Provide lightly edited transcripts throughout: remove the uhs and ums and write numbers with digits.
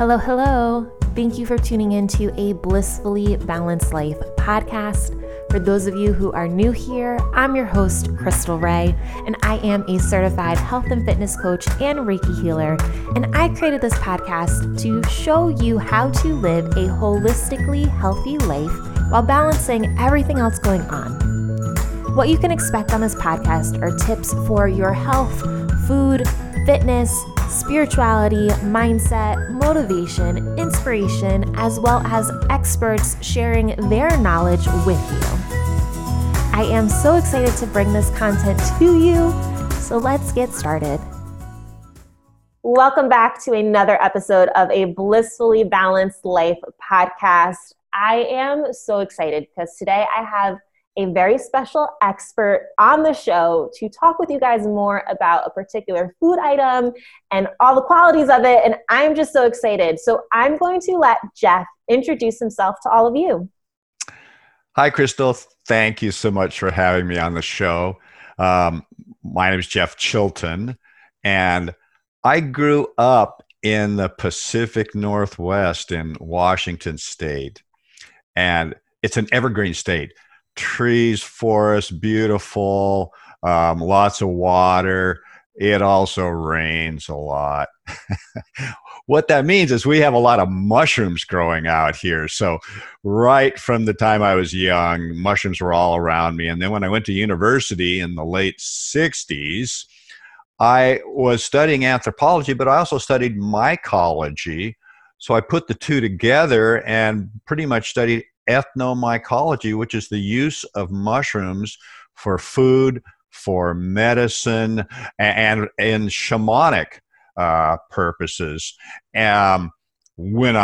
Hello, hello. Thank you for tuning into a Blissfully Balanced Life podcast. For those of you who are new here, I'm your host, Crystal Ray, and I am a certified health and fitness coach and Reiki healer. And I created this podcast to show you how to live a holistically healthy life while balancing everything else going on. What you can expect on this podcast are tips for your health, food, fitness, spirituality, mindset, motivation, inspiration, as well as experts sharing their knowledge with you. I am so excited to bring this content to you, so let's get started. Welcome back to another episode of a Blissfully Balanced Life podcast. I am so excited because today I have a very special expert on the show to talk with you guys more about a particular food item and all the qualities of it. And I'm just so excited. So I'm going to let Jeff introduce himself to all of you. Hi, Crystal. Thank you so much for having me on the show. My name is Jeff Chilton, and I grew up in the Pacific Northwest in Washington State. And it's an evergreen state. Trees, forests, beautiful, lots of water. It also rains a lot. What that means is we have a lot of mushrooms growing out here. So right from the time I was young, mushrooms were all around me. And then when I went to university in the late 60s, I was studying anthropology, but I also studied mycology. So I put the two together and pretty much studied ethnomycology, which is the use of mushrooms for food, for medicine, and in shamanic purposes. When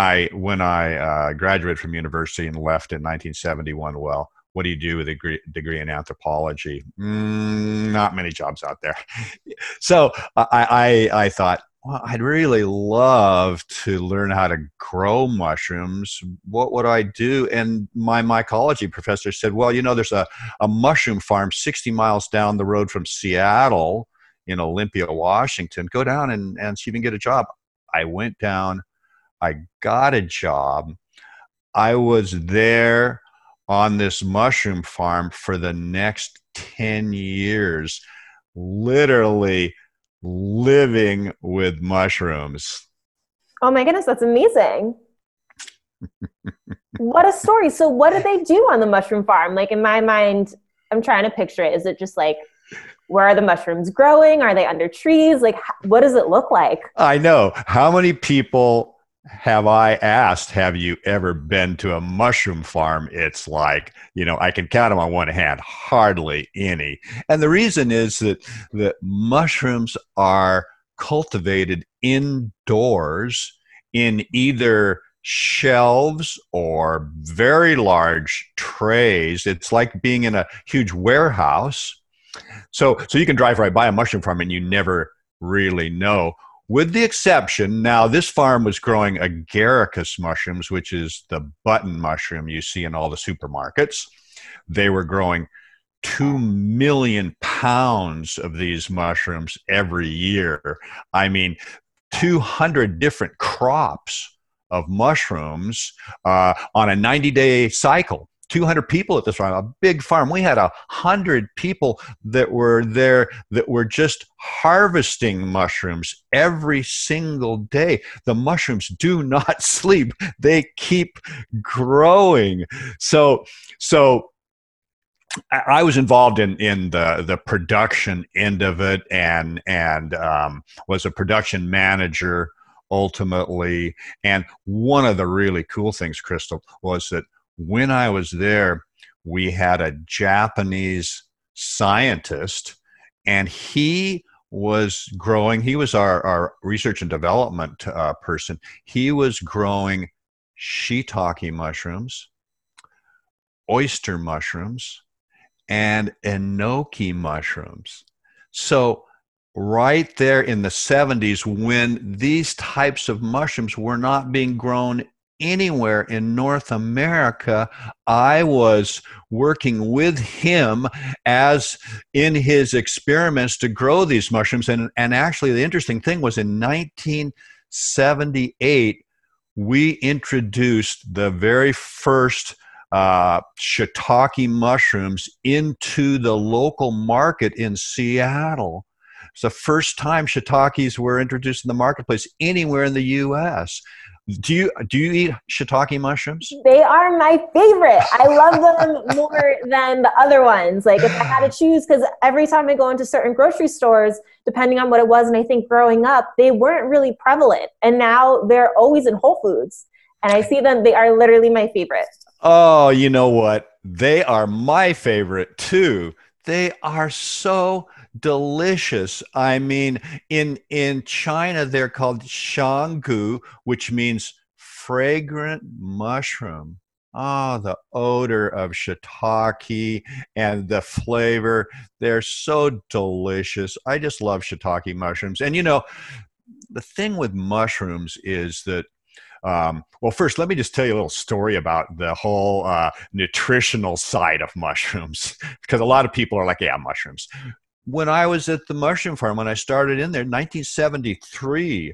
I graduated from university and left in 1971, well, what do you do with a degree in anthropology? Not many jobs out there. So I thought, well, I'd really love to learn how to grow mushrooms. What would I do? And my mycology professor said, well, you know, there's a mushroom farm 60 miles down the road from Seattle in Olympia, Washington. Go down and see if you can get a job. I went down. I got a job. I was there on this mushroom farm for the next 10 years, literally living with mushrooms. Oh my goodness, that's amazing. What a story. So what did they do on the mushroom farm? Like in my mind, I'm trying to picture it. Is it just like, where are the mushrooms growing? Are they under trees? Like, what does it look like? I know. How many people have I asked, have you ever been to a mushroom farm? It's like, you know, I can count them on one hand, hardly any. And the reason is that mushrooms are cultivated indoors in either shelves or very large trays. It's like being in a huge warehouse. So you can drive right by a mushroom farm and you never really know. With the exception, now this farm was growing agaricus mushrooms, which is the button mushroom you see in all the supermarkets. They were growing 2 million pounds of these mushrooms every year. I mean, 200 different crops of mushrooms on a 90-day cycle. 200 people at this farm, a big farm. We had 100 people that were there that were just harvesting mushrooms every single day. The mushrooms do not sleep. They keep growing. So I was involved in the production end of it and was a production manager ultimately. And one of the really cool things, Crystal, was that when I was there, we had a Japanese scientist, and he was growing, he was our research and development person. He was growing shiitake mushrooms, oyster mushrooms, and enoki mushrooms. So right there in the 70s, when these types of mushrooms were not being grown anywhere in North America, I was working with him as in his experiments to grow these mushrooms. And actually, the interesting thing was in 1978, we introduced the very first shiitake mushrooms into the local market in Seattle. It's the first time shiitakes were introduced in the marketplace anywhere in the U.S. Do you eat shiitake mushrooms? They are my favorite. I love them more than the other ones. Like if I had to choose, because every time I go into certain grocery stores, depending on what it was, and I think growing up, they weren't really prevalent. And now they're always in Whole Foods. And I see them, they are literally my favorite. Oh, you know what? They are my favorite too. They are so delicious. I mean, in China, they're called shangu, which means fragrant mushroom. Oh, the odor of shiitake and the flavor. They're so delicious. I just love shiitake mushrooms. And you know, the thing with mushrooms is that well, first, let me just tell you a little story about the whole nutritional side of mushrooms, because a lot of people are like, yeah, mushrooms. When I was at the mushroom farm, when I started in there in 1973,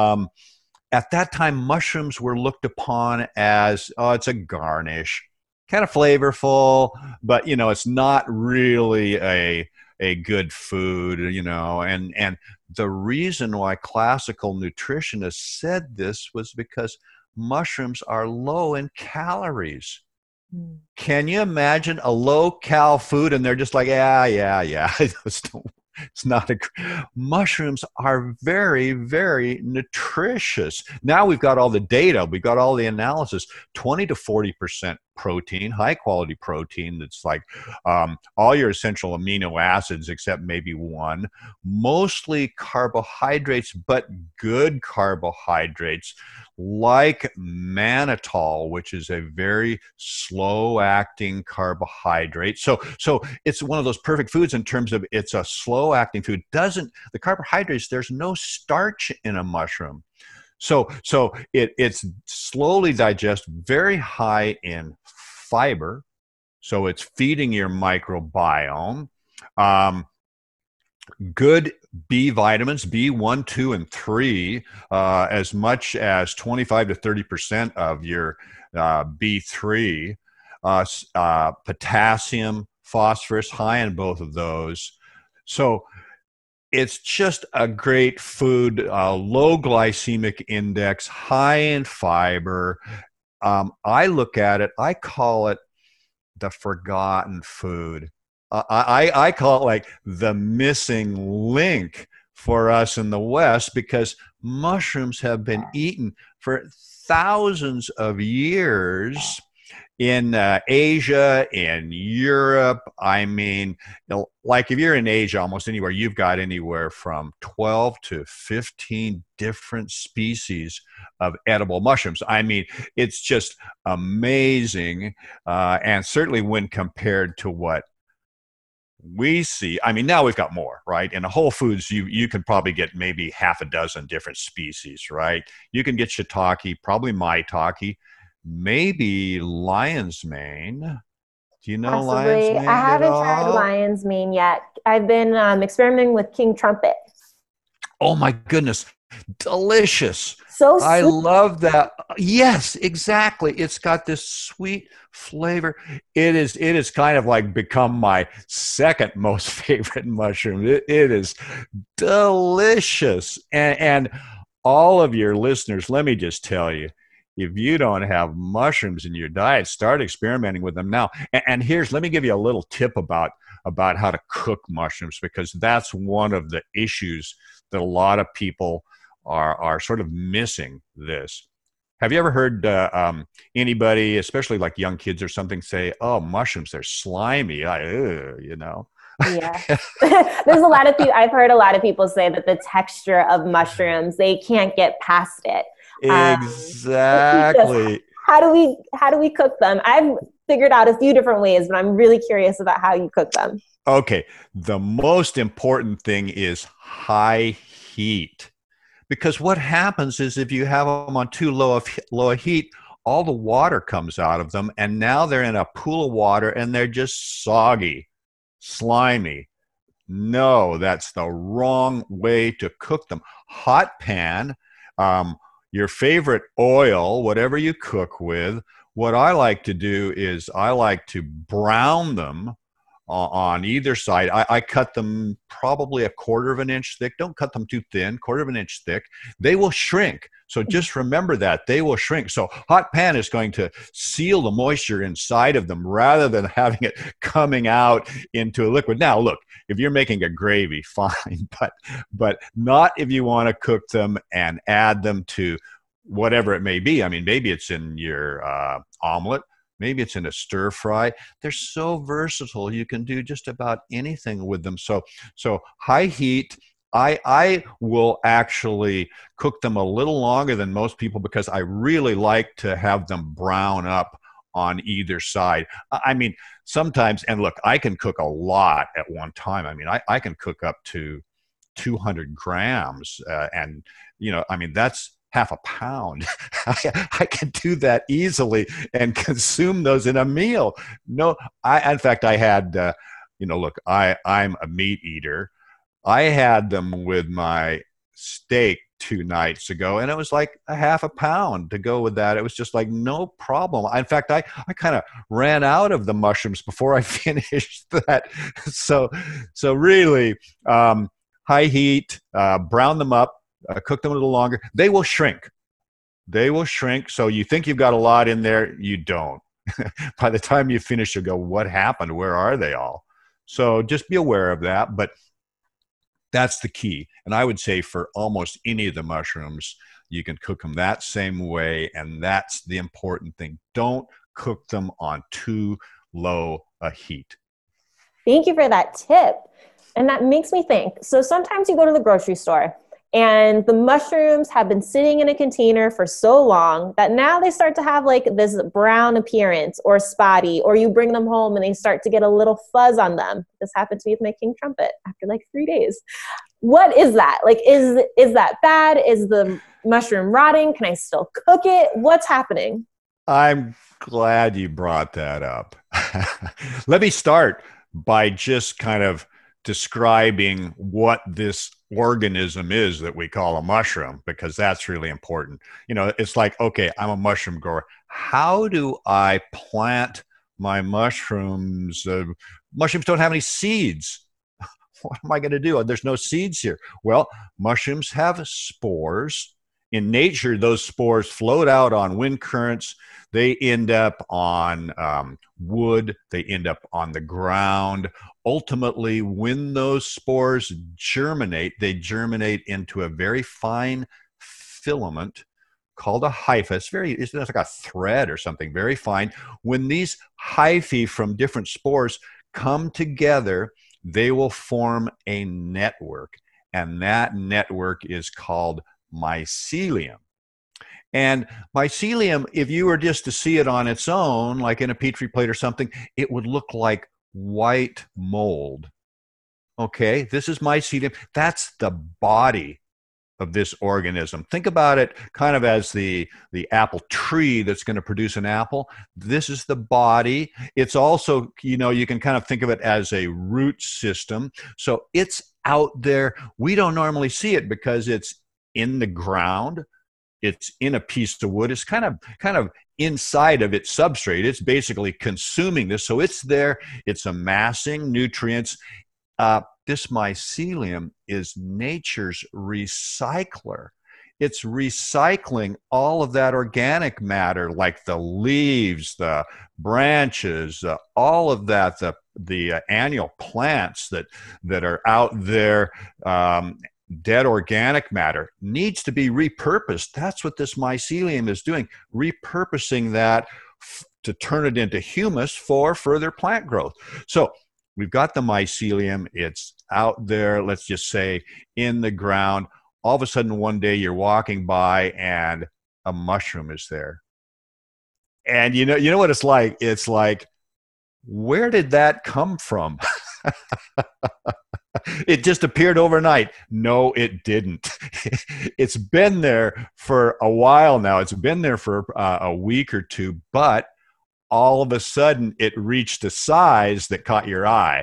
at that time, mushrooms were looked upon as, oh, it's a garnish, kind of flavorful, but, you know, it's not really a good food, you know, and the reason why classical nutritionists said this was because mushrooms are low in calories. Can you imagine a low-cal food and they're just like, yeah. It's not a. Mushrooms are very, very nutritious. Now we've got all the data, we've got all the analysis. 20 to 40% protein, high-quality protein. That's like all your essential amino acids except maybe one. Mostly carbohydrates, but good carbohydrates, like mannitol, which is a very slow-acting carbohydrate. So it's one of those perfect foods in terms of it's a slow-acting food. The carbohydrates, there's no starch in a mushroom. So it's slowly digest, very high in fiber. So it's feeding your microbiome. Good B vitamins, B1, 2, and 3, as much as 25 to 30% of your B3, potassium, phosphorus, high in both of those. So it's just a great food, low glycemic index, high in fiber. I look at it, I call it the forgotten food. I call it like the missing link for us in the West, because mushrooms have been eaten for thousands of years in Asia, in Europe. I mean, like if you're in Asia, almost anywhere, you've got anywhere from 12 to 15 different species of edible mushrooms. I mean, it's just amazing. And certainly when compared to what we see, I mean, now we've got more, right? In a Whole Foods, you can probably get maybe half a dozen different species, right? You can get shiitake, probably maitake, maybe lion's mane. Do you know Possibly. lion's mane I haven't at tried all? lion's mane yet. I've been experimenting with king trumpet. Oh my goodness, delicious. So I sweet. love that. Yes, exactly. It's got this sweet flavor. It is kind of like become my second most favorite mushroom. It is delicious. And all of your listeners, let me just tell you, if you don't have mushrooms in your diet, start experimenting with them now. And let me give you a little tip about how to cook mushrooms, because that's one of the issues that a lot of people are sort of missing this. Have you ever heard anybody, especially like young kids or something, say, "Oh, mushrooms, they're slimy," you know? Yeah. There's a lot of people, I've heard a lot of people say that the texture of mushrooms, they can't get past it. Exactly. How do we cook them? I've figured out a few different ways, but I'm really curious about how you cook them. Okay. The most important thing is high heat. Because what happens is if you have them on too low a heat, all the water comes out of them, and now they're in a pool of water and they're just soggy, slimy. No, that's the wrong way to cook them. Hot pan, your favorite oil, whatever you cook with. What I like to do is I like to brown them on either side. I cut them probably a quarter of an inch thick. Don't cut them too thin, quarter of an inch thick. They will shrink. So just remember that they will shrink. So hot pan is going to seal the moisture inside of them rather than having it coming out into a liquid. Now, look, if you're making a gravy, fine, but not if you want to cook them and add them to whatever it may be. I mean, maybe it's in your omelet. Maybe it's in a stir fry. They're so versatile. You can do just about anything with them. So high heat. I will actually cook them a little longer than most people because I really like to have them brown up on either side. I mean, sometimes, and look, I can cook a lot at one time. I mean, I can cook up to 200 grams. And, I mean, that's half a pound. I can do that easily and consume those in a meal. No, in fact, I had, look, I'm a meat eater. I had them with my steak 2 nights ago, and it was like a half a pound to go with that. It was just like no problem. In fact, I kind of ran out of the mushrooms before I finished that. So really, high heat, brown them up, cook them a little longer. They will shrink. They will shrink. So you think you've got a lot in there, you don't. By the time you finish, you'll go, what happened? Where are they all? So just be aware of that. But that's the key. And I would say for almost any of the mushrooms, you can cook them that same way. And that's the important thing. Don't cook them on too low a heat. Thank you for that tip. And that makes me think. So sometimes you go to the grocery store and the mushrooms have been sitting in a container for so long that now they start to have like this brown appearance or spotty, or you bring them home and they start to get a little fuzz on them. This happened to me with my king trumpet after like 3 days. What is that? Like, is that bad? Is the mushroom rotting? Can I still cook it? What's happening? I'm glad you brought that up. Let me start by just kind of describing what this organism is that we call a mushroom, because that's really important. It's like, okay, I'm a mushroom grower. How do I plant my mushrooms? Mushrooms don't have any seeds. What am I going to do? There's no seeds here. Well, mushrooms have spores. In nature, those spores float out on wind currents. They end up on wood. They end up on the ground. Ultimately, when those spores germinate, they germinate into a very fine filament called a hypha. It's like a thread or something, very fine. When these hyphae from different spores come together, they will form a network. And that network is called mycelium. And mycelium, if you were just to see it on its own, like in a petri plate or something, it would look like white mold. Okay, this is mycelium. That's the body of this organism. Think about it kind of as the apple tree that's going to produce an apple. This is the body. It's also, you can kind of think of it as a root system. So it's out there. We don't normally see it because it's in the ground. It's in a piece of wood. It's kind of inside of its substrate. It's basically consuming this. So it's there. It's amassing nutrients. This mycelium is nature's recycler. It's recycling all of that organic matter, like the leaves, the branches, all of that, the annual plants that are out there, dead organic matter needs to be repurposed. That's what this mycelium is doing, repurposing that to turn it into humus for further plant growth. So we've got the mycelium. It's out there, let's just say, in the ground. All of a sudden, one day you're walking by and a mushroom is there. And you know what it's like? It's like, where did that come from? It just appeared overnight. No, it didn't. It's been there for a while now. It's been there for a week or two, but all of a sudden it reached a size that caught your eye.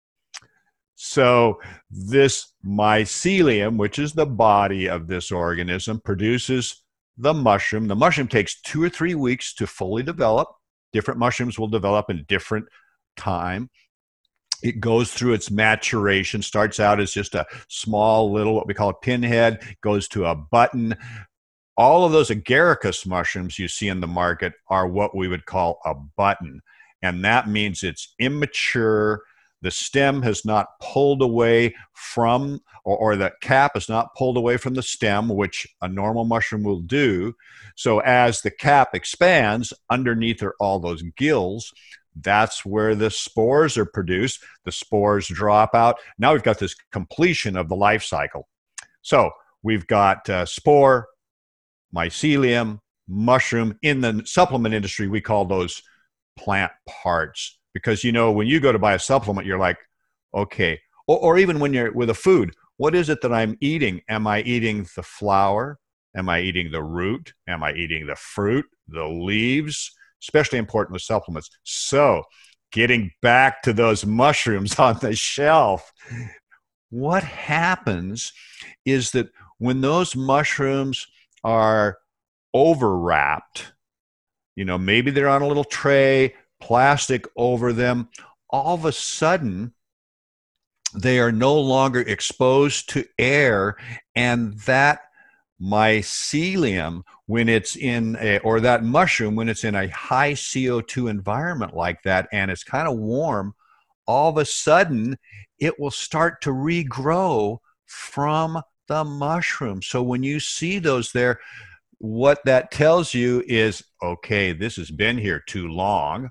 So this mycelium, which is the body of this organism, produces the mushroom. The mushroom takes 2 or 3 weeks to fully develop. Different mushrooms will develop in different time. It goes through its maturation, starts out as just a small little, what we call a pinhead, goes to a button. All of those agaricus mushrooms you see in the market are what we would call a button. And that means it's immature. The stem has not pulled away from, or the cap is not pulled away from the stem, which a normal mushroom will do. So as the cap expands, underneath are all those gills. That's where the spores are produced. The spores drop out. Now we've got this completion of the life cycle. So we've got spore, mycelium, mushroom. In the supplement industry, we call those plant parts, because, when you go to buy a supplement, you're like, okay, or even when you're with a food, what is it that I'm eating? Am I eating the flower? Am I eating the root? Am I eating the fruit, the leaves? Especially important with supplements. So getting back to those mushrooms on the shelf, what happens is that when those mushrooms are overwrapped, maybe they're on a little tray, plastic over them, all of a sudden they are no longer exposed to air, and that mycelium, when it's or that mushroom, when it's in a high CO2 environment like that, and it's kind of warm, all of a sudden it will start to regrow from the mushroom. So when you see those there, what that tells you is, okay, this has been here too long.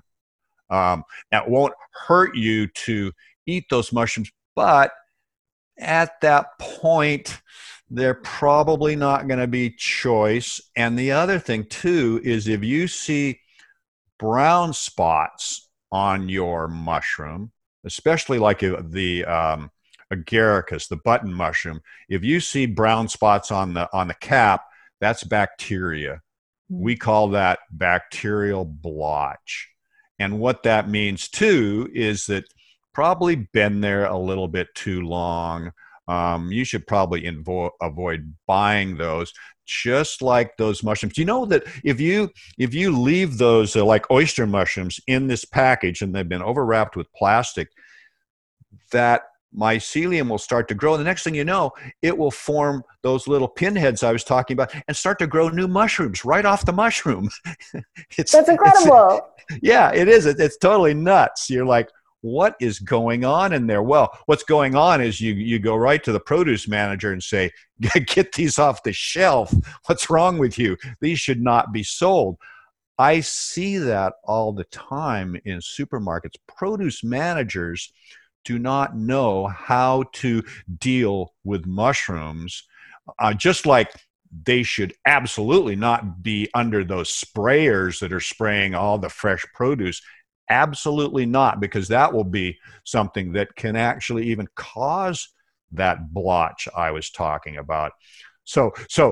It won't hurt you to eat those mushrooms, but at that point, they're probably not going to be choice. And the other thing too is, if you see brown spots on your mushroom, especially like the agaricus, the button mushroom, if you see brown spots on the cap, that's bacteria. We call that bacterial blotch. And what that means too is that probably been there a little bit too long. You should probably avoid buying those, just like those mushrooms. You know that if you leave those like oyster mushrooms in this package and they've been overwrapped with plastic, that mycelium will start to grow. And the next thing you know, it will form those little pinheads I was talking about and start to grow new mushrooms right off the mushroom. That's incredible. Yeah, it is. It's totally nuts. You're like, what is going on in there? Well, what's going on is you go right to the produce manager and say, get these off the shelf. What's wrong with you? These should not be sold. I see that all the time in supermarkets. Produce managers do not know how to deal with mushrooms, just like they should absolutely not be under those sprayers that are spraying all the fresh produce. Absolutely not, because that will be something that can actually even cause that blotch I was talking about. So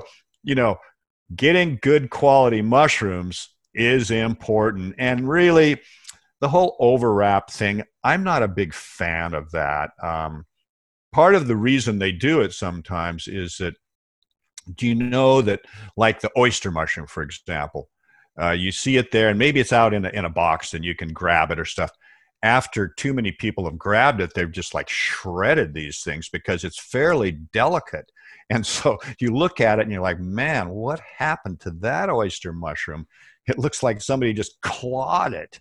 getting good quality mushrooms is important. And really, the whole overwrap thing, I'm not a big fan of that. Part of the reason they do it sometimes is that, do you know that, like the oyster mushroom, for example, you see it there, and maybe it's out in a box and you can grab it or stuff. After too many people have grabbed it, they've just like shredded these things because it's fairly delicate. And so you look at it and you're like, man, what happened to that oyster mushroom? It looks like somebody just clawed it.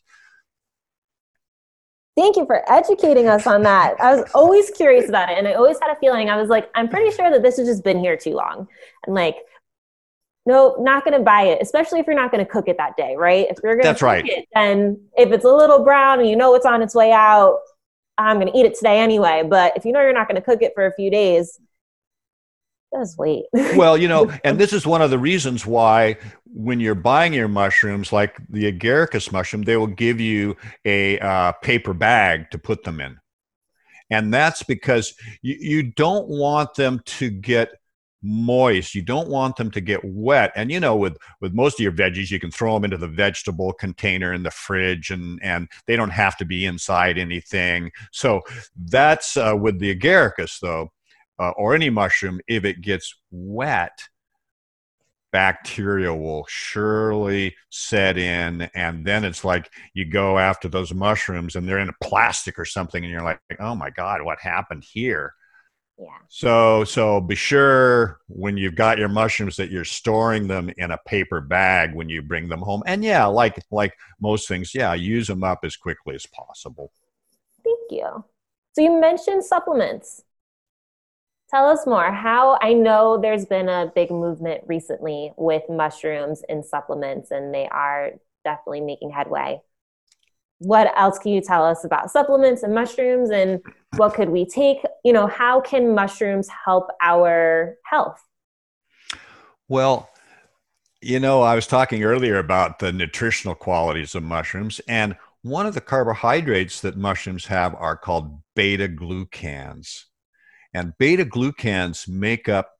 Thank you for educating us on that. I was always curious about it. And I always had a feeling, I was like, I'm pretty sure that this has just been here too long. And like, no, not going to buy it, especially if you're not going to cook it that day, right? If you're going to cook it, then if it's a little brown and you know it's on its way out, I'm going to eat it today anyway. But if you know you're not going to cook it for a few days, just wait. Well, and this is one of the reasons why when you're buying your mushrooms, like the agaricus mushroom, they will give you a paper bag to put them in. And that's because you don't want them to get moist. You don't want them to get wet. And with most of your veggies, you can throw them into the vegetable container in the fridge, and they don't have to be inside anything. So that's with the agaricus, though, or any mushroom. If it gets wet, bacteria will surely set in. And then it's like you go after those mushrooms and they're in a plastic or something. And you're like, oh my God, what happened here? Yeah. So be sure when you've got your mushrooms that you're storing them in a paper bag when you bring them home. And yeah, like most things, yeah, use them up as quickly as possible. Thank you. So you mentioned supplements. Tell us more. How I know there's been a big movement recently with mushrooms and supplements, and they are definitely making headway. What else can you tell us about supplements and mushrooms, and what could we take? How can mushrooms help our health? Well, I was talking earlier about the nutritional qualities of mushrooms, and one of the carbohydrates that mushrooms have are called beta glucans. And beta glucans make up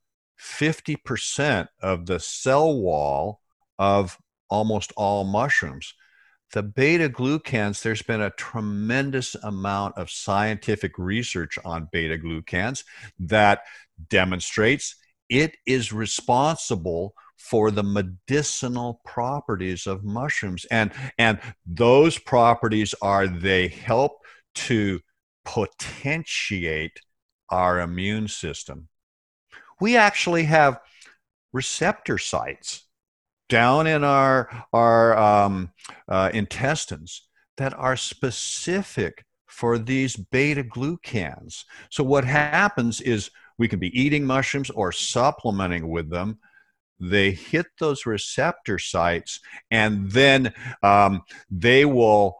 50% of the cell wall of almost all mushrooms. The beta glucans, there's been a tremendous amount of scientific research on beta glucans that demonstrates it is responsible for the medicinal properties of mushrooms. And those properties are they help to potentiate our immune system. We actually have receptor sites down in our intestines that are specific for these beta glucans. So what happens is we can be eating mushrooms or supplementing with them. They hit those receptor sites, and then they will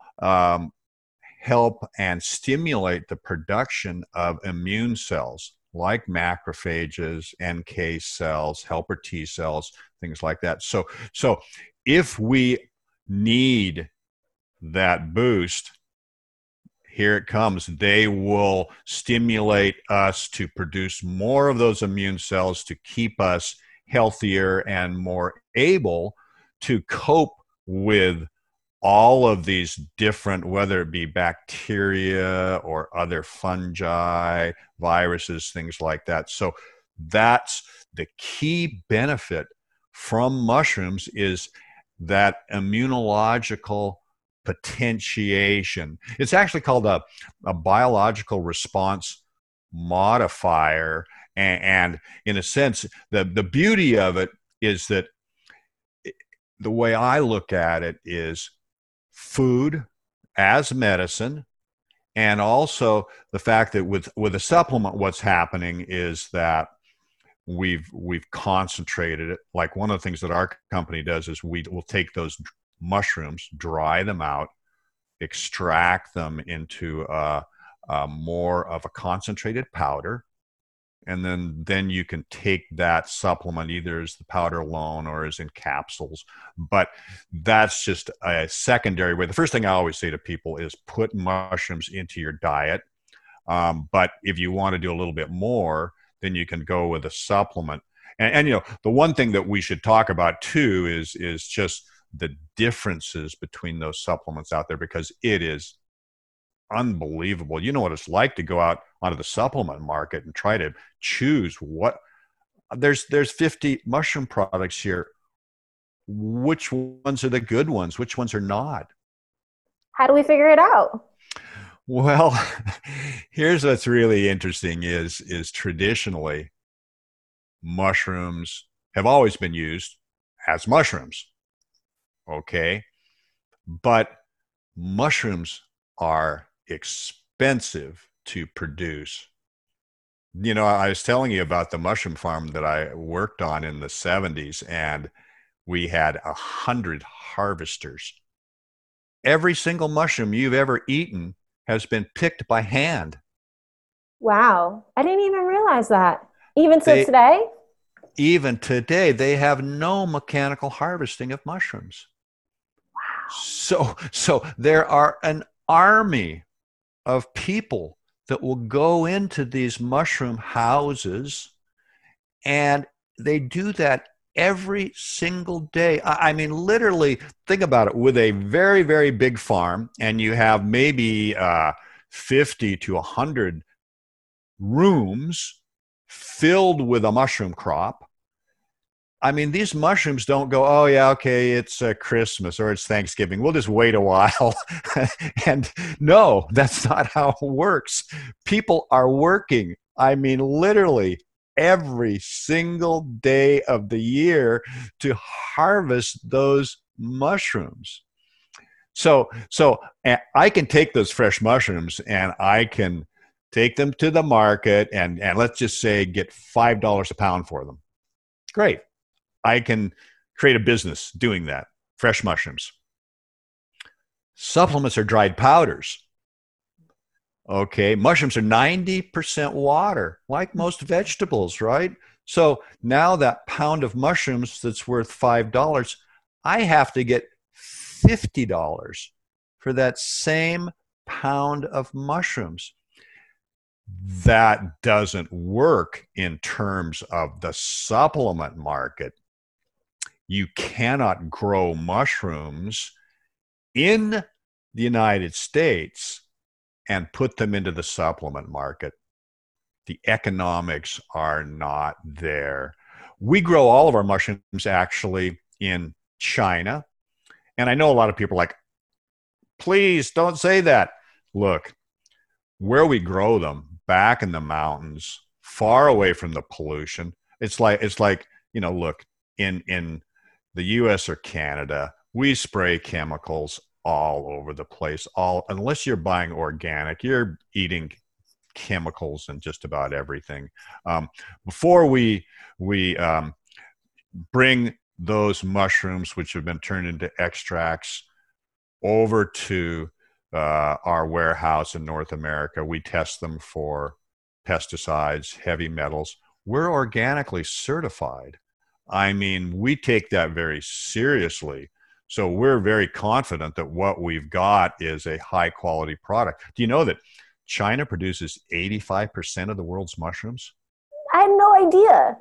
help and stimulate the production of immune cells like macrophages, NK cells, helper T cells, things like that. So if we need that boost, here it comes. They will stimulate us to produce more of those immune cells to keep us healthier and more able to cope with all of these different, whether it be bacteria or other fungi, viruses, things like that. So that's the key benefit from mushrooms, is that immunological potentiation. It's actually called a biological response modifier. And in a sense, the beauty of it is that the way I look at it is food as medicine, and also the fact that with a supplement, what's happening is that we've concentrated it. Like one of the things that our company does is we will take those mushrooms, dry them out, extract them into more of a concentrated powder, and then you can take that supplement either as the powder alone or as in capsules. But that's just a secondary way. The first thing I always say to people is put mushrooms into your diet. But if you want to do a little bit more, then you can go with a supplement. And the one thing that we should talk about too is just the differences between those supplements out there, because it is unbelievable. You know what it's like to go out onto the supplement market and try to choose what there's 50 mushroom products here. Which ones are the good ones? Which ones are not? How do we figure it out? Well, here's what's really interesting is traditionally mushrooms have always been used as mushrooms. Okay. But mushrooms are expensive to produce. I was telling you about the mushroom farm that I worked on in the 70s, and we had 100 harvesters. Every single mushroom you've ever eaten has been picked by hand. Wow. I didn't even realize that. Even today? Even today, they have no mechanical harvesting of mushrooms. Wow. So there are an army of people that will go into these mushroom houses, and they do that every single day. I mean, literally, think about it. With a very, very big farm, and you have maybe 50 to 100 rooms filled with a mushroom crop, I mean, these mushrooms don't go, oh, yeah, okay, it's Christmas or it's Thanksgiving. We'll just wait a while. And no, that's not how it works. People are working, I mean, literally every single day of the year to harvest those mushrooms. So I can take those fresh mushrooms and I can take them to the market and let's just say get $5 a pound for them. Great. I can create a business doing that. Fresh mushrooms. Supplements are dried powders. Okay, mushrooms are 90% water, like most vegetables, right? So now that pound of mushrooms that's worth $5, I have to get $50 for that same pound of mushrooms. That doesn't work in terms of the supplement market. You cannot grow mushrooms in the United States and put them into the supplement market. The economics are not there. We grow all of our mushrooms actually in China. And I know a lot of people are like, please don't say that. Look, where we grow them, back in the mountains, far away from the pollution, it's like, look, in the US or Canada, we spray chemicals all over the place. Unless you're buying organic, you're eating chemicals and just about everything. Before we bring those mushrooms, which have been turned into extracts, over to our warehouse in North America, we test them for pesticides, heavy metals. We're organically certified. I mean, we take that very seriously. So we're very confident that what we've got is a high quality product. Do you know that China produces 85% of the world's mushrooms? I had no idea.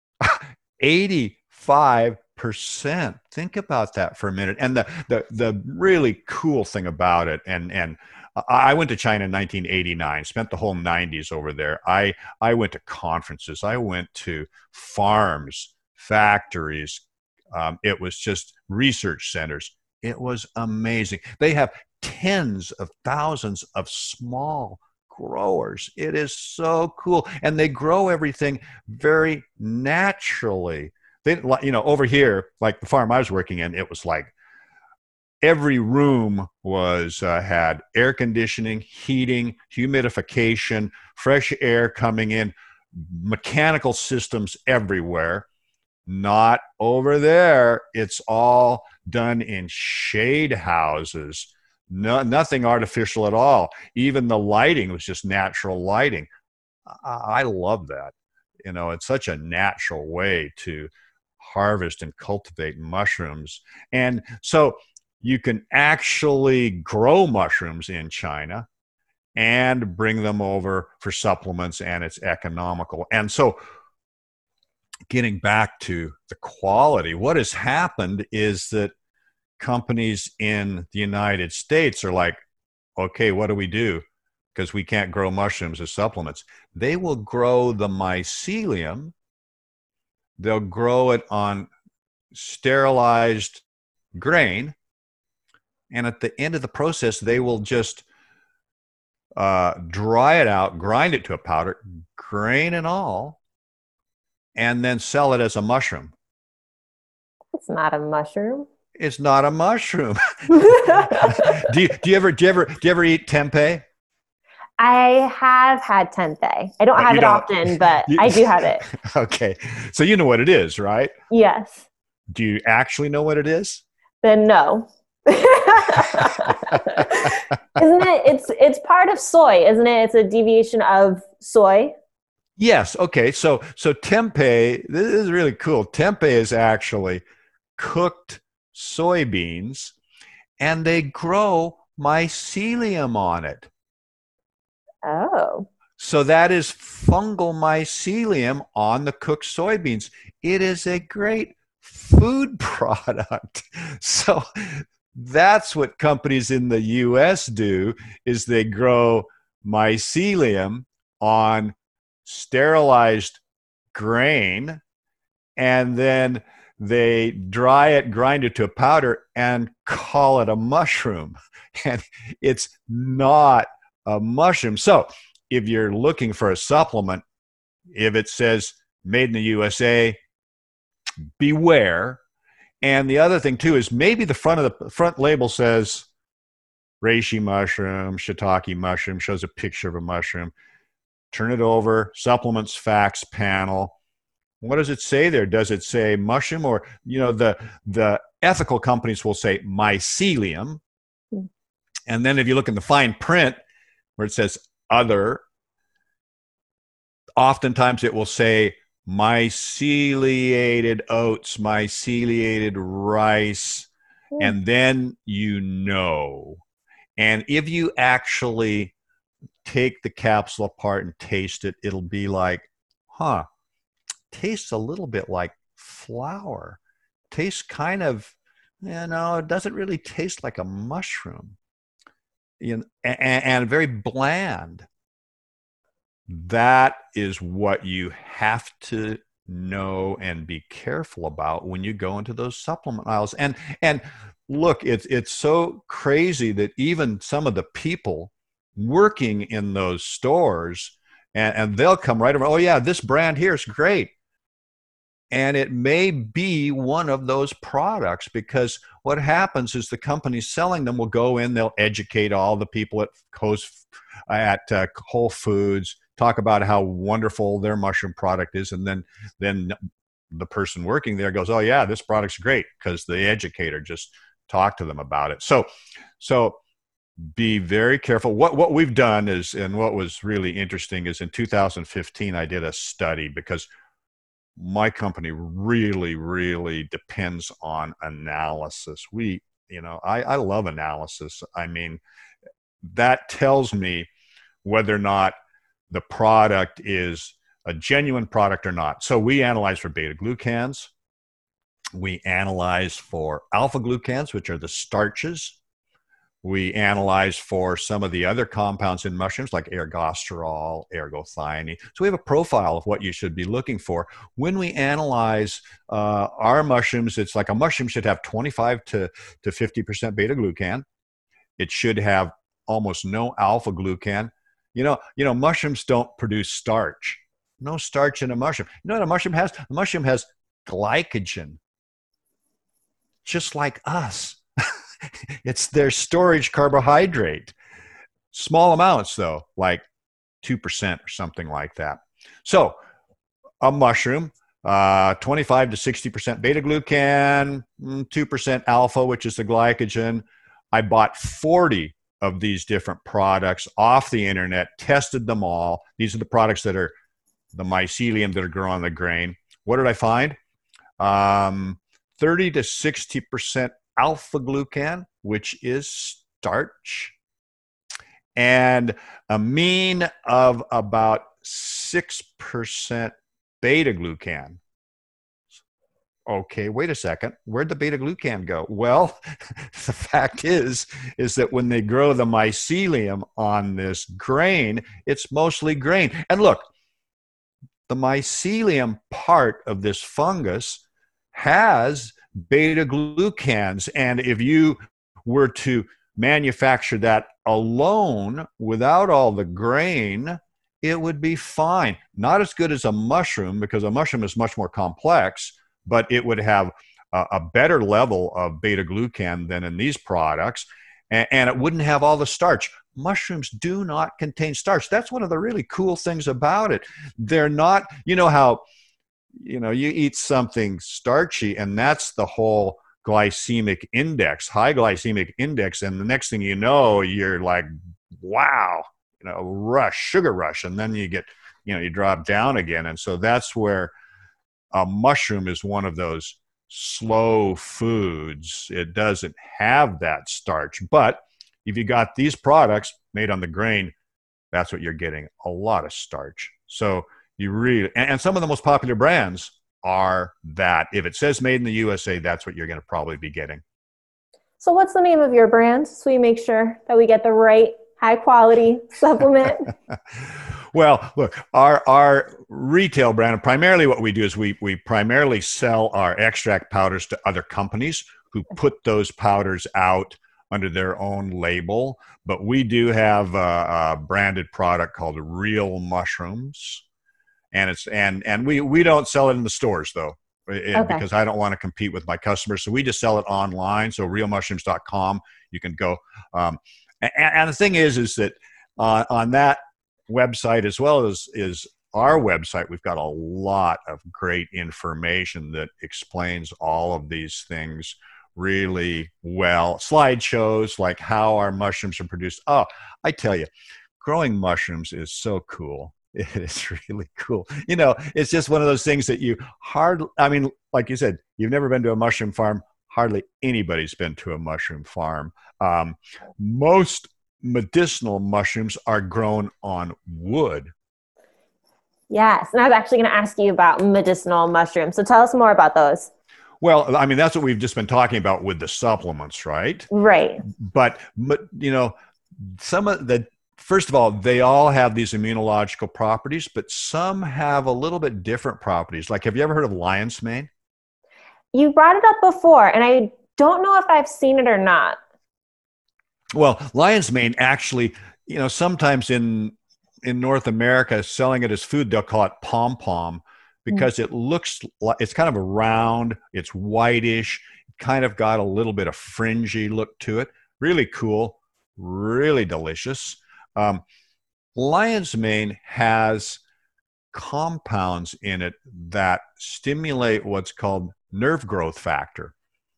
85%. Think about that for a minute. And the really cool thing about it, and I went to China in 1989, spent the whole 90s over there. I went to conferences. I went to farms, factories. It was just research centers. It was amazing. They have tens of thousands of small growers. It is so cool. And they grow everything very naturally. They, over here, like the farm I was working in, it was like every room was had air conditioning, heating, humidification, fresh air coming in, mechanical systems everywhere. Not over there. It's all done in shade houses. Nothing artificial at all. Even the lighting was just natural lighting. I love that. It's such a natural way to harvest and cultivate mushrooms. And so you can actually grow mushrooms in China and bring them over for supplements, and it's economical. And so getting back to the quality, what has happened is that companies in the United States are like, okay, what do we do? Because we can't grow mushrooms as supplements. They will grow the mycelium. They'll grow it on sterilized grain. And at the end of the process, they will just dry it out, grind it to a powder, grain and all, and then sell it as a mushroom. It's not a mushroom. It's not a mushroom. do you ever eat tempeh? I have had tempeh. I don't have it often, but I do have it. Okay. So you know what it is, right? Yes. Do you actually know what it is? Then no. Isn't it? It's part of soy, isn't it? It's a deviation of soy. Yes. Okay. So tempeh, this is really cool. Tempeh is actually cooked soybeans, and they grow mycelium on it. Oh. So that is fungal mycelium on the cooked soybeans. It is a great food product. So that's what companies in the US do, is they grow mycelium on sterilized grain, and then they dry it, grind it to a powder, and call it a mushroom. And it's not a mushroom. So if you're looking for a supplement, if it says made in the USA, beware. And the other thing too is maybe the front label says reishi mushroom, shiitake mushroom, shows a picture of a mushroom. Turn it over, supplements facts panel. What does it say there? Does it say mushroom? Or, the ethical companies will say mycelium. And then if you look in the fine print where it says other, oftentimes it will say myceliated oats, myceliated rice, and then And if you actually take the capsule apart and taste it, it'll be like, tastes a little bit like flour. Tastes kind of, it doesn't really taste like a mushroom. And very bland. That is what you have to know and be careful about when you go into those supplement aisles. And look, it's so crazy that even some of the people working in those stores, and they'll come right over, oh yeah, this brand here is great. And it may be one of those products, because what happens is the companies selling them will go in, they'll educate all the people at Whole Foods, talk about how wonderful their mushroom product is, and then the person working there goes, oh yeah, this product's great, because the educator just talked to them about it. So be very careful. What we've done is, and what was really interesting is in 2015, I did a study, because my company really, really depends on analysis. I love analysis. I mean, that tells me whether or not the product is a genuine product or not. So we analyze for beta glucans. We analyze for alpha glucans, which are the starches. We analyze for some of the other compounds in mushrooms like ergosterol, ergothioneine. So we have a profile of what you should be looking for. When we analyze our mushrooms, it's like a mushroom should have 25 to 50% beta glucan. It should have almost no alpha glucan. Mushrooms don't produce starch. No starch in a mushroom. You know what a mushroom has? A mushroom has glycogen, just like us. It's their storage carbohydrate. Small amounts, though, like 2% or something like that. So a mushroom, 25 to 60% beta glucan, 2% alpha, which is the glycogen. I bought 40 of these different products off the internet, tested them all. These are the products that are the mycelium that are grown on the grain. What did I find? 30 to 60% alpha glucan, which is starch, and a mean of about 6% beta glucan. Okay, wait a second. Where'd the beta glucan go? Well, the fact is that when they grow the mycelium on this grain, it's mostly grain. And look, the mycelium part of this fungus has beta glucans. And if you were to manufacture that alone without all the grain, it would be fine. Not as good as a mushroom, because a mushroom is much more complex, but it would have a better level of beta glucan than in these products. And it wouldn't have all the starch. Mushrooms do not contain starch. That's one of the really cool things about it. They're not, how you eat something starchy, and that's the whole glycemic index, high glycemic index, and the next thing you know, you're like, wow, sugar rush, and then you get, you drop down again. And so that's where a mushroom is one of those slow foods. It doesn't have that starch, but if you got these products made on the grain, that's what you're getting, a lot of starch. So you really, and some of the most popular brands are that. If it says made in the USA, that's what you're going to probably be getting. So what's the name of your brand, so we make sure that we get the right high quality supplement? Well, look, our retail brand, primarily what we do is we primarily sell our extract powders to other companies who put those powders out under their own label. But we do have a branded product called Real Mushrooms, and we don't sell it in the stores though, because I don't want to compete with my customers. So we just sell it online. So realmushrooms.com, you can go. And the thing is that on that website as well as is our website, we've got a lot of great information that explains all of these things really well. Slideshows like how our mushrooms are produced. Oh, I tell you, growing mushrooms is so cool. It is really cool. It's just one of those things that like you said, you've never been to a mushroom farm. Hardly anybody's been to a mushroom farm. Most medicinal mushrooms are grown on wood. Yes. And I was actually going to ask you about medicinal mushrooms. So tell us more about those. Well, that's what we've just been talking about with the supplements, right? Right. But first of all, they all have these immunological properties, but some have a little bit different properties. Like, have you ever heard of lion's mane? You brought it up before, and I don't know if I've seen it or not. Well, lion's mane actually, sometimes in North America, selling it as food, they'll call it pom-pom because it looks like it's kind of a round, it's whitish, kind of got a little bit of fringy look to it. Really cool, really delicious. Lion's mane has compounds in it that stimulate what's called nerve growth factor.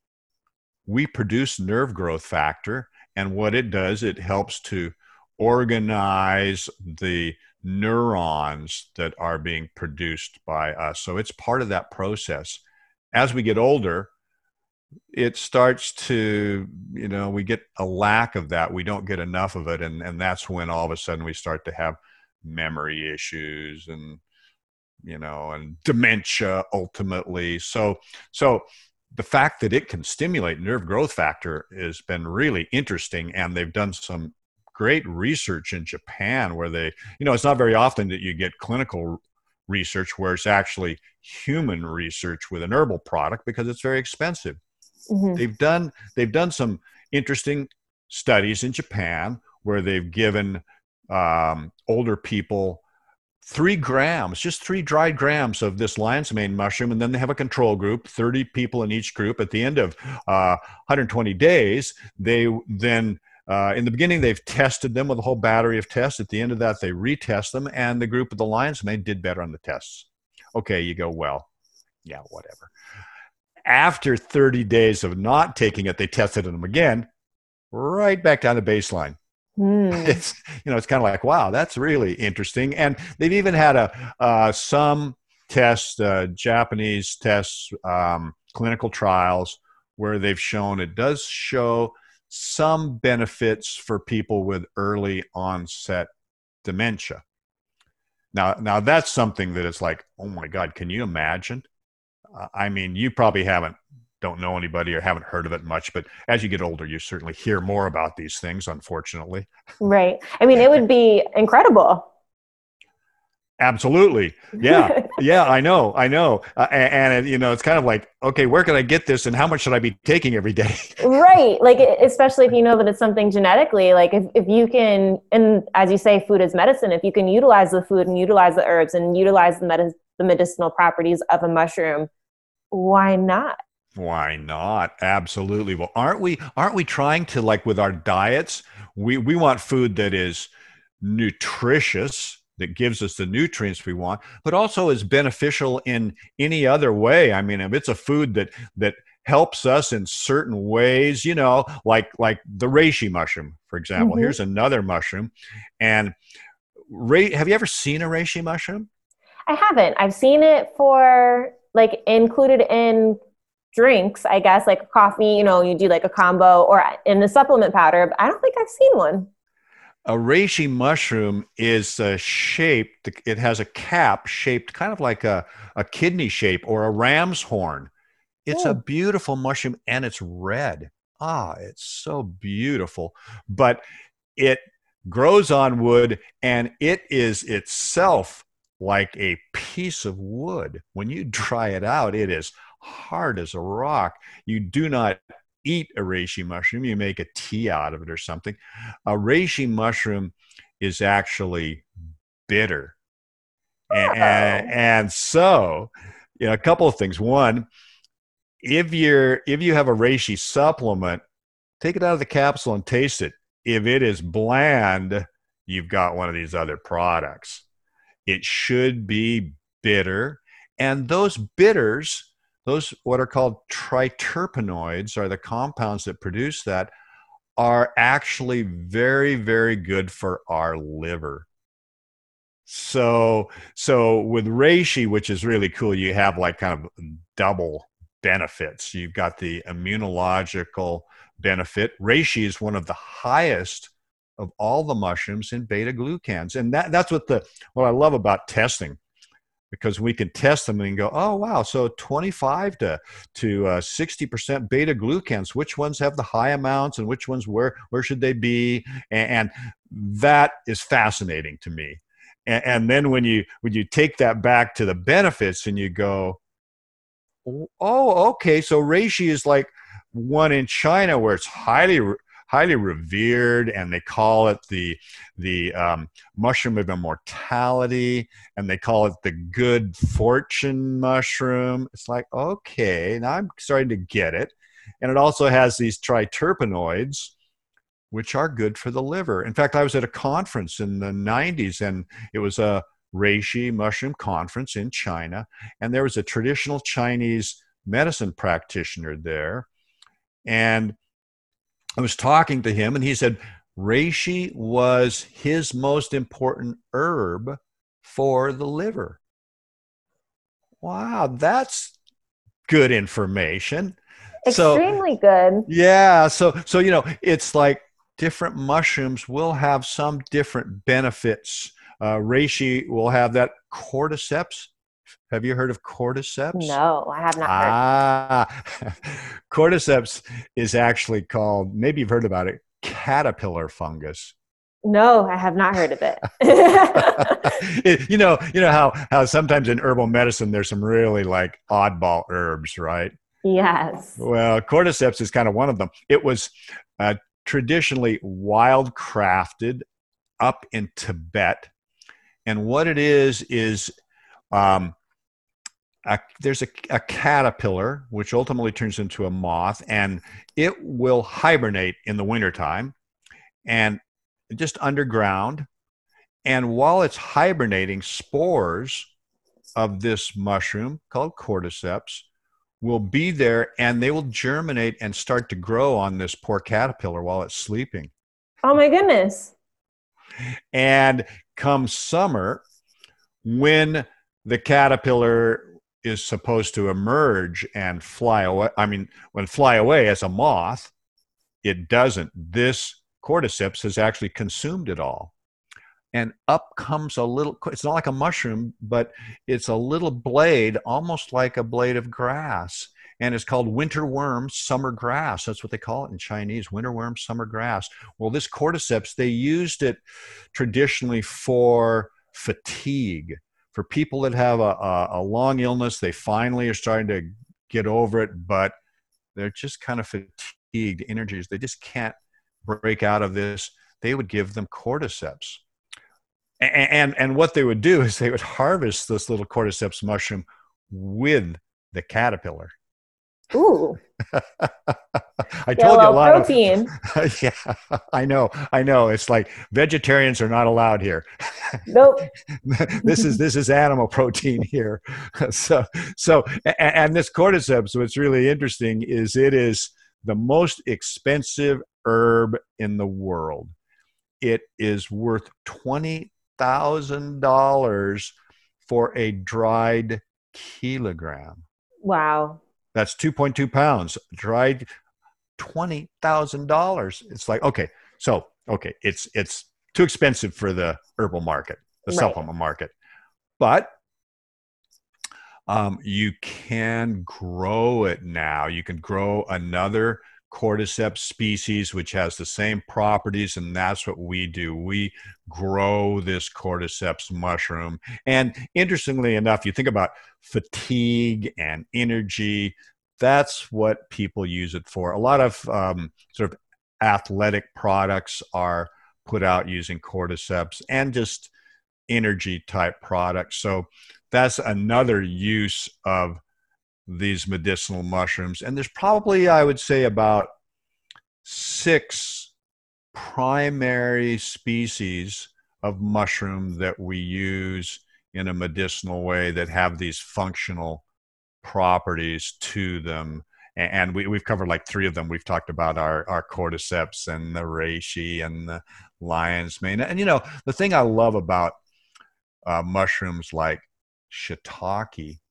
We produce nerve growth factor, and what it does, it helps to organize the neurons that are being produced by us. So it's part of that process. As we get older, it starts to, we get a lack of that. We don't get enough of it. And that's when all of a sudden we start to have memory issues and dementia ultimately. So the fact that it can stimulate nerve growth factor has been really interesting. And they've done some great research in Japan where it's not very often that you get clinical research where it's actually human research with an herbal product because it's very expensive. Mm-hmm. They've done some interesting studies in Japan where they've given older people 3 grams, just 3 dried grams of this lion's mane mushroom, and then they have a control group, 30 people in each group. At the end of 120 days, they then in the beginning, they've tested them with a whole battery of tests. At the end of that, they retest them, and the group of the lion's mane did better on the tests. Okay, you go, well, yeah, whatever. After 30 days of not taking it, they tested them again, right back down to baseline. It's kind of like, wow, that's really interesting. And they've even had some tests, Japanese tests, clinical trials, where they've shown it does show some benefits for people with early onset dementia. Now that's something that is like, oh my God, can you imagine? You probably don't know anybody or haven't heard of it much, but as you get older, you certainly hear more about these things, unfortunately. Right. It would be incredible. Absolutely. Yeah. Yeah, I know. And it's kind of like, okay, where can I get this and how much should I be taking every day? Right. Like, especially if you know that it's something genetically, like if you can, and as you say, food is medicine, if you can utilize the food and utilize the herbs and utilize the medicinal properties of a mushroom, why not? Why not? Absolutely. Well, aren't we trying to, like with our diets, we want food that is nutritious, that gives us the nutrients we want, but also is beneficial in any other way. If it's a food that helps us in certain ways, like the reishi mushroom, for example. Mm-hmm. Here's another mushroom. And have you ever seen a reishi mushroom? I haven't. I've seen it for included in drinks, I guess, like coffee, you do like a combo or in the supplement powder, but I don't think I've seen one. A reishi mushroom is shaped, it has a cap shaped kind of like a kidney shape or a ram's horn. It's a beautiful mushroom and it's red. It's so beautiful. But it grows on wood, and it is itself like a piece of wood. When you dry it out, it is hard as a rock. You do not eat a reishi mushroom. You make a tea out of it or something. A reishi mushroom is actually bitter. And so, a couple of things. One, if you have a reishi supplement, take it out of the capsule and taste it. If it is bland, you've got one of these other products. It should be bitter. And those bitters, those what are called triterpenoids, are the compounds that produce that, are actually very, very good for our liver. So with reishi, which is really cool, you have like kind of double benefits. You've got the immunological benefit. Reishi is one of the highest of all the mushrooms in beta glucans, and that's what I love about testing, because we can test them and go, oh wow, so 25 to 60% beta glucans. Which ones have the high amounts, and which ones where should they be? And that is fascinating to me. And then when you take that back to the benefits and you go, oh, okay, so reishi is like one in China where it's highly revered, and they call it the mushroom of immortality, and they call it the good fortune mushroom. It's like, okay, now I'm starting to get it. And it also has these triterpenoids, which are good for the liver. In fact, I was at a conference in the 90s, and it was a reishi mushroom conference in China, and there was a traditional Chinese medicine practitioner there, and I was talking to him, and he said reishi was his most important herb for the liver. Wow, that's good information. Extremely good. Yeah, so it's like different mushrooms will have some different benefits. Reishi will have that. Cordyceps. Have you heard of cordyceps? No, I have not heard. Cordyceps is actually called, maybe you've heard about it, caterpillar fungus. No, I have not heard of it. You know how sometimes in herbal medicine there's some really like oddball herbs, right? Yes. Well, cordyceps is kind of one of them. It was traditionally wild crafted up in Tibet. And what it is there's a caterpillar, which ultimately turns into a moth, and it will hibernate in the wintertime and just underground. And while it's hibernating, spores of this mushroom called cordyceps will be there, and they will germinate and start to grow on this poor caterpillar while it's sleeping. Oh my goodness. And come summer, when the caterpillar is supposed to emerge and fly away, fly away as a moth, it doesn't. This cordyceps has actually consumed it all. And up comes a little, it's not like a mushroom, but it's a little blade, almost like a blade of grass. And it's called winter worm summer grass. That's what they call it in Chinese, winter worm summer grass. Well, this cordyceps, they used it traditionally for fatigue. For people that have a long illness, they finally are starting to get over it, but they're just kind of fatigued, energies. They just can't break out of this. They would give them cordyceps. And what they would do is they would harvest this little cordyceps mushroom with the caterpillar. Ooh. I told you a lot protein. Yeah, I know. It's like vegetarians are not allowed here. Nope. This is animal protein here. So and this cordyceps, what's really interesting is it is the most expensive herb in the world. It is worth $20,000 for a dried kilogram. Wow. That's 2.2 pounds dried, $20,000. It's like, okay, it's too expensive for the herbal market, the supplement market, but you can grow it now. You can grow another cordyceps species, which has the same properties, and that's what we do. We grow this cordyceps mushroom. And interestingly enough, you think about fatigue and energy, that's what people use it for. A lot of sort of athletic products are put out using cordyceps, and just energy type products. So that's another use of these medicinal mushrooms. And there's probably, I would say, about 6 primary species of mushroom that we use in a medicinal way that have these functional properties to them. And we've covered like 3 of them. We've talked about our cordyceps and the reishi and the lion's mane. And, the thing I love about mushrooms like shiitake,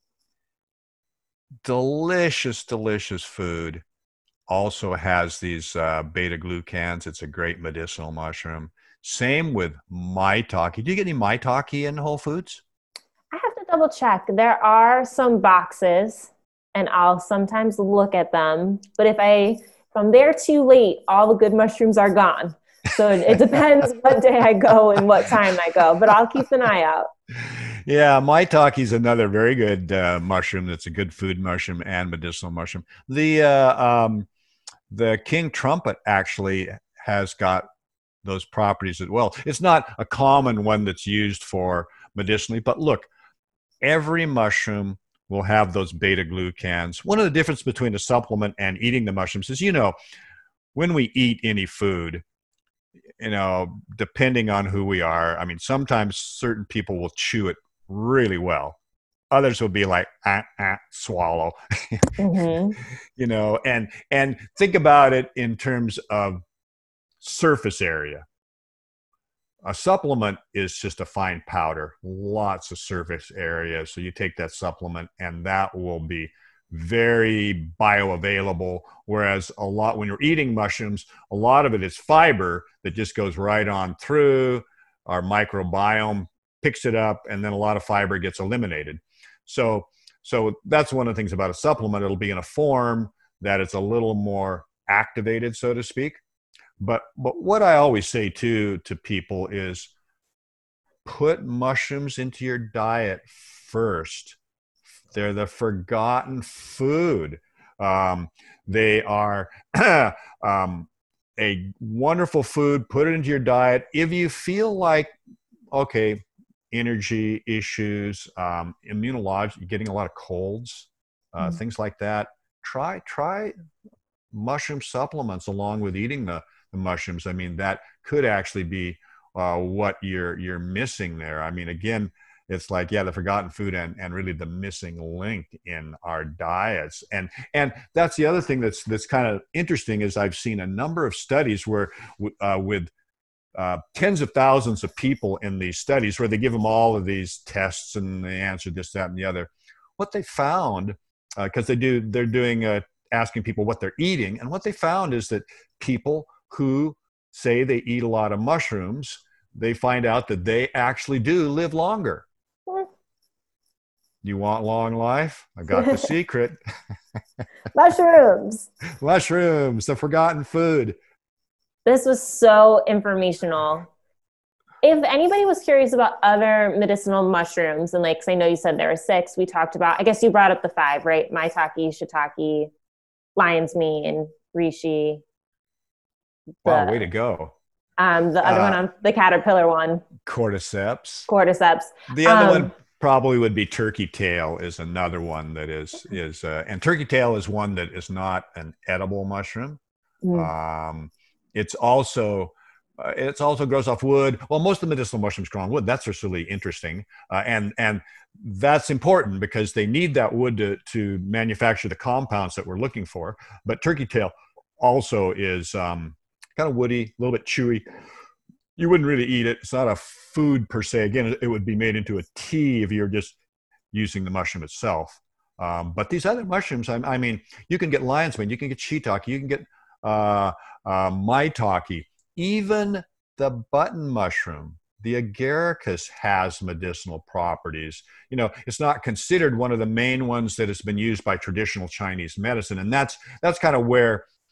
delicious food, also has these beta glucans. It's a great medicinal mushroom. Same with maitake. Do you get any maitake in Whole Foods? I have to double check. There are some boxes, and I'll sometimes look at them. But if I'm there too late, all the good mushrooms are gone. So it depends what day I go and what time I go. But I'll keep an eye out. Yeah, maitake is another very good mushroom. That's a good food mushroom and medicinal mushroom. The king trumpet actually has got those properties as well. It's not a common one that's used for medicinally, but look, every mushroom will have those beta glucans. One of the differences between a supplement and eating the mushrooms is, when we eat any food, depending on who we are, I mean, sometimes certain people will chew it really well. Others will be like, swallow, Mm-hmm. and think about it in terms of surface area. A supplement is just a fine powder, lots of surface area. So you take that supplement and that will be very bioavailable. Whereas when you're eating mushrooms, a lot of it is fiber that just goes right on through our microbiome, picks it up, and then a lot of fiber gets eliminated. So that's one of the things about a supplement. It'll be in a form that it's a little more activated, so to speak. But what I always say to people is put mushrooms into your diet first. They're the forgotten food. They are a wonderful food. Put it into your diet. If you feel like, okay, energy issues, immunologic, getting a lot of colds, things like that, try mushroom supplements along with eating the mushrooms. I mean, that could actually be what you're missing there. I mean, again, it's like, the forgotten food and really the missing link in our diets. And that's the other thing that's kind of interesting is I've seen a number of studies where with tens of thousands of people in these studies where they give them all of these tests and they answer this, that, and the other. What they found, because they're doing asking people what they're eating, and what they found is that people who say they eat a lot of mushrooms, they find out that they actually do live longer. You want long life? I got the secret. Mushrooms. Mushrooms, the forgotten food. This was so informational. If anybody was curious about other medicinal mushrooms, and because I know you said there were 6, we talked about, I guess you brought up the 5, right? Maitake, shiitake, lion's mane, reishi. Wow, way to go. The other one, on the caterpillar one. Cordyceps. The other one probably would be turkey tail is another one that is and turkey tail is one that is not an edible mushroom. It also grows off wood. Well, most of the medicinal mushrooms grow on wood. That's just really interesting. And that's important because they need that wood to manufacture the compounds that we're looking for. But turkey tail also is kind of woody, a little bit chewy. You wouldn't really eat it. It's not a food per se. Again, it would be made into a tea if you're just using the mushroom itself. But these other mushrooms, I mean, you can get lion's mane, you can get shiitake, you can get maitake. Even the button mushroom, the agaricus, has medicinal properties. It's not considered one of the main ones that has been used by traditional Chinese medicine. And that's kind of where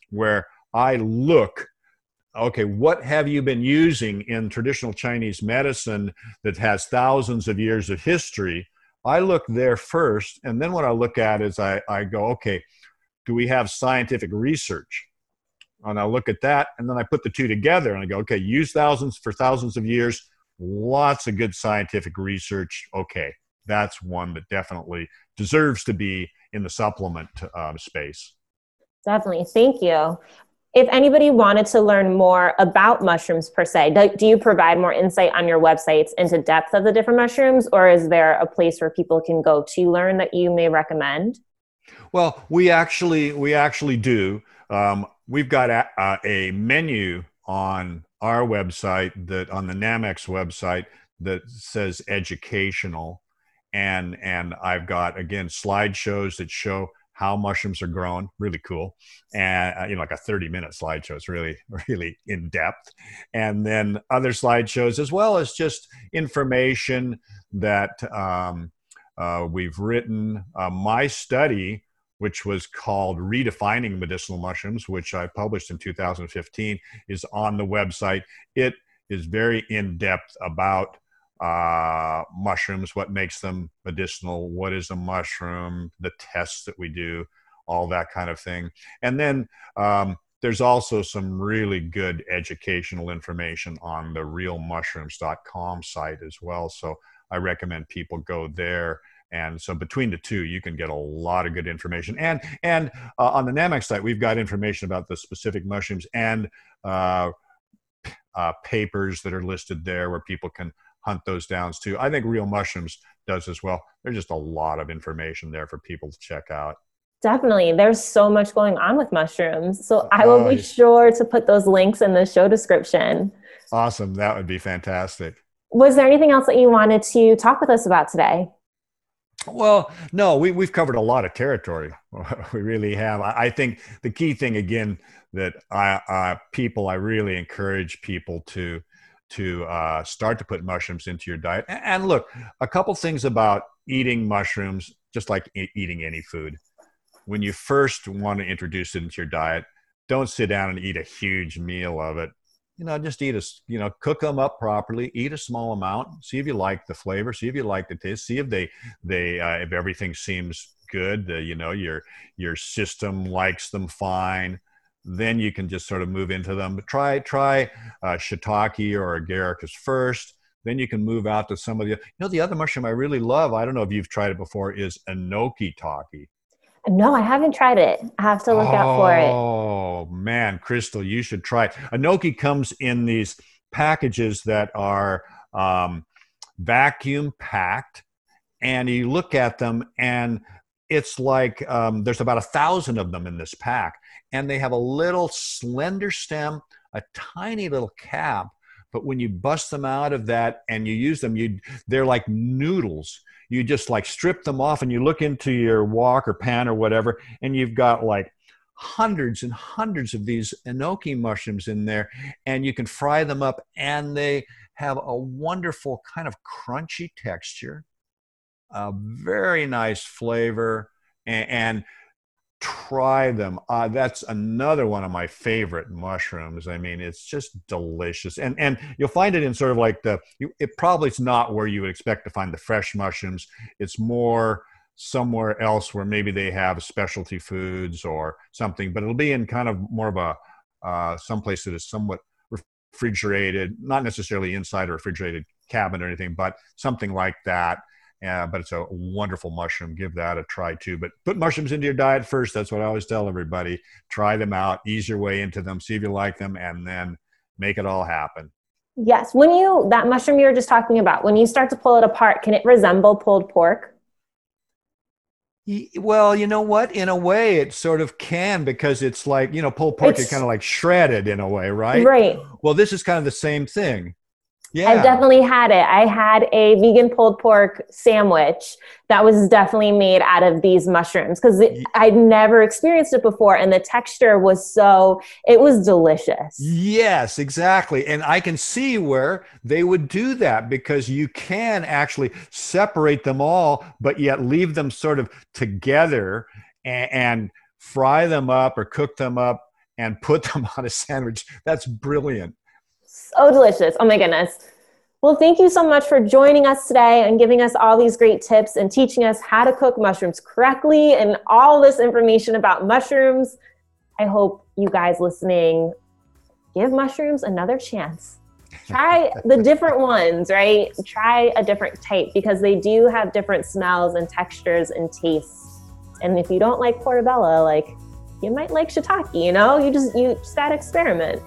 where I look, okay, what have you been using in traditional Chinese medicine that has thousands of years of history? I look there first, and then what I look at is I go, okay, do we have scientific research? And I look at that, and then I put the two together, and I go, okay, use for thousands of years, lots of good scientific research. Okay, that's one that definitely deserves to be in the supplement space. Definitely. Thank you. If anybody wanted to learn more about mushrooms per se, do you provide more insight on your websites into depth of the different mushrooms, or is there a place where people can go to learn that you may recommend? Well, we actually do. We've got a menu on our website, that on the Nammex website, that says educational, and I've got, again, slideshows that show how mushrooms are grown, really cool, and like a 30-minute slideshow. It's really in depth, and then other slideshows, as well as just information that we've written. My study, which was called Redefining Medicinal Mushrooms, which I published in 2015, is on the website. It is very in-depth about mushrooms, what makes them medicinal, what is a mushroom, the tests that we do, all that kind of thing. And then there's also some really good educational information on the realmushrooms.com site as well. So I recommend people go there. And so between the two, you can get a lot of good information. And on the Nammex site, we've got information about the specific mushrooms and papers that are listed there where people can hunt those down too. I think Real Mushrooms does as well. There's just a lot of information there for people to check out. Definitely. There's so much going on with mushrooms. So I will be sure to put those links in the show description. Awesome. That would be fantastic. Was there anything else that you wanted to talk with us about today? Well, no, we've covered a lot of territory. We really have. I think the key thing, again, that I really encourage people to start to put mushrooms into your diet. And look, a couple things about eating mushrooms, just like eating any food. When you first want to introduce it into your diet, don't sit down and eat a huge meal of it. Just cook them up properly, eat a small amount, see if you like the flavor, see if you like the taste, see if if everything seems good, your system likes them fine. Then you can just sort of move into them. Try shiitake or agaricus first. Then you can move out to some of the other mushroom I really love, I don't know if you've tried it before, is enoki-take. No, I haven't tried it. I have to look out for it. Oh, man, Crystal, you should try it. Enoki comes in these packages that are vacuum packed, and you look at them, and it's like there's about 1,000 of them in this pack. And they have a little slender stem, a tiny little cap. But when you bust them out of that and you use them, they're like noodles. You just like strip them off and you look into your wok or pan or whatever, and you've got like hundreds and hundreds of these enoki mushrooms in there, and you can fry them up, and they have a wonderful kind of crunchy texture, a very nice flavor, and try them. That's another one of my favorite mushrooms. I mean, it's just delicious. And you'll find it in sort of like it probably is not where you would expect to find the fresh mushrooms. It's more somewhere else where maybe they have specialty foods or something, but it'll be in kind of more of a someplace that is somewhat refrigerated, not necessarily inside a refrigerated cabinet or anything, but something like that. But it's a wonderful mushroom. Give that a try too. But put mushrooms into your diet first. That's what I always tell everybody. Try them out, ease your way into them, see if you like them, and then make it all happen. Yes. That mushroom you were just talking about, when you start to pull it apart, can it resemble pulled pork? Well, you know what? In a way, it sort of can, because it's like, pulled pork is kind of like shredded in a way, right? Right. Well, this is kind of the same thing. Yeah. I've definitely had it. I had a vegan pulled pork sandwich that was definitely made out of these mushrooms, because I'd never experienced it before, and the texture it was delicious. Yes, exactly. And I can see where they would do that, because you can actually separate them all, but yet leave them sort of together and fry them up or cook them up. and put them on a sandwich. That's brilliant. So delicious. Oh my goodness. Well, thank you so much for joining us today and giving us all these great tips and teaching us how to cook mushrooms correctly and all this information about mushrooms. I hope you guys listening give mushrooms another chance. Try the different ones, right? Try a different type because they do have different smells and textures and tastes. And if you don't like portobello, like you might like shiitake, you know? You just gotta experiment.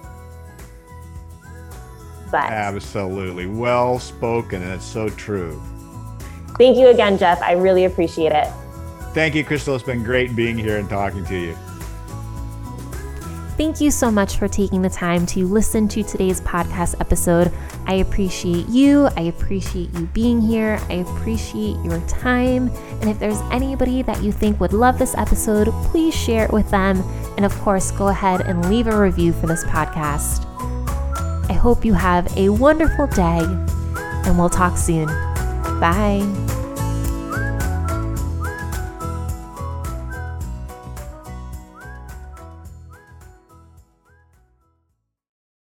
But absolutely. Well spoken, and it's so true. Thank you again, Jeff. I really appreciate it. Thank you, Crystal. It's been great being here and talking to you. Thank you so much for taking the time to listen to today's podcast episode. I appreciate you. I appreciate you being here. I appreciate your time. And if there's anybody that you think would love this episode, please share it with them. And of course, go ahead and leave a review for this podcast. I hope you have a wonderful day, and we'll talk soon. Bye.